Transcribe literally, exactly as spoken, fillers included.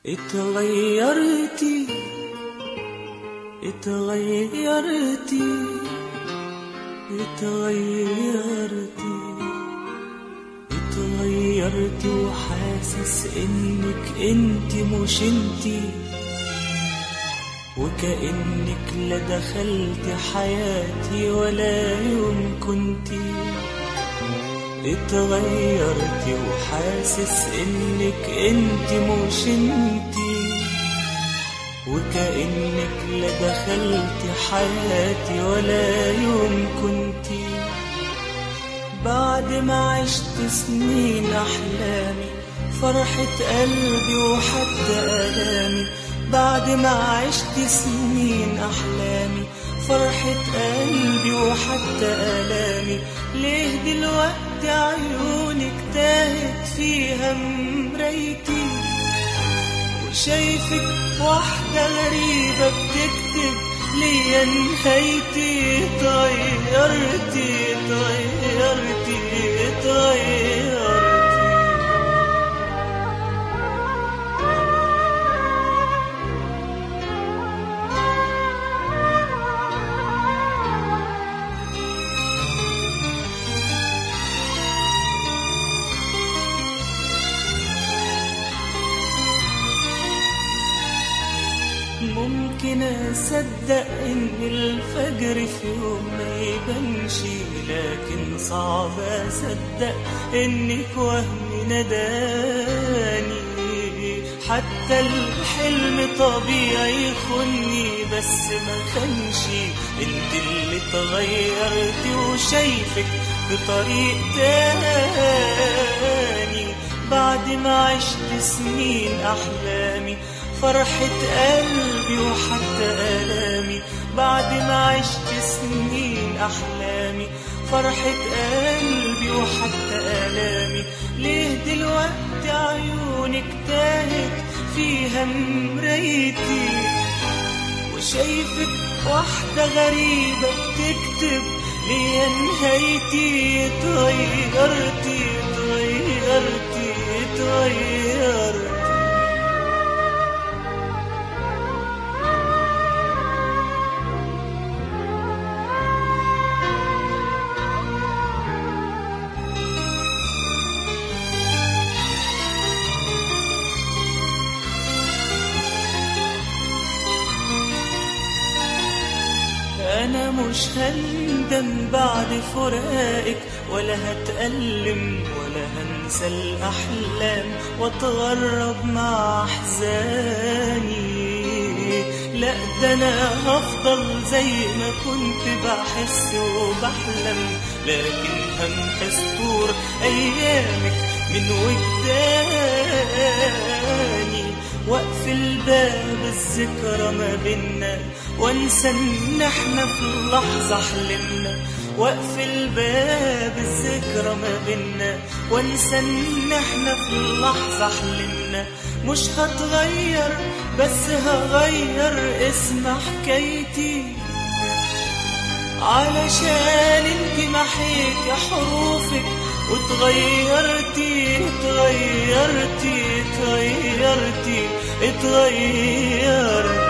اتغيرتي اتغيرتي اتغيرتي اتغيرتي وحاسس انك انت مش انتي، وكأنك لا دخلت حياتي ولا يوم كنتي. اتغيرتي وحاسس انك انت مش انتي، وكأنك لا دخلت حياتي ولا يوم كنتي. بعد ما عشت سنين أحلامي، فرحة قلبي وحتى آلامي. بعد ما عشت سنين أحلامي، فرحة قلبي وحتى آلامي. ليه دلوقتي عيونك تاهت فيها مرايتي، وشايفك واحدة غريبة بتكتب ليا نهايتي. اتغيرتي اتغيرتي اتغيرتي ممكن أصدق إن الفجر في يوم ما يبانش، لكن صعب أصدق إنك وهم نداني. حتى الحلم طبيعي يخوني، بس ما خانش. انت اللي اتغيرتي وشايفك بطريق تاني. بعد ما عشت سنين أحلامي، فرحة قلبي وحتى آلامي. بعد ما عشت سنين أحلامي، فرحة قلبي وحتى آلامي. ليه دلوقتي عيونك تاهت فيها مرايتي، وشايفك واحدة غريبة بتكتب ليا نهايتي. اتغيرتي اتغيرتي اتغيرتي أنا مش هندم بعد فراقك، ولا هتألم ولا هنسى الأحلام واتغرب مع أحزاني. لا ده أنا هفضل زي ما كنت بحس وبحلم، لكن همحي سطور أيامك من وجداني. واقفل باب الذكرى ما بينا، وانسى ان احنا في اللحظة حلمنا. واقفل باب الذكرى ما بينا، وانسى ان احنا في اللحظة حلمنا. مش هتغير بس هغير اسم حكايتي، علشان انت محيتي حروفك وتغيرتي اتغيرتي اتغيرتي اتغيرتي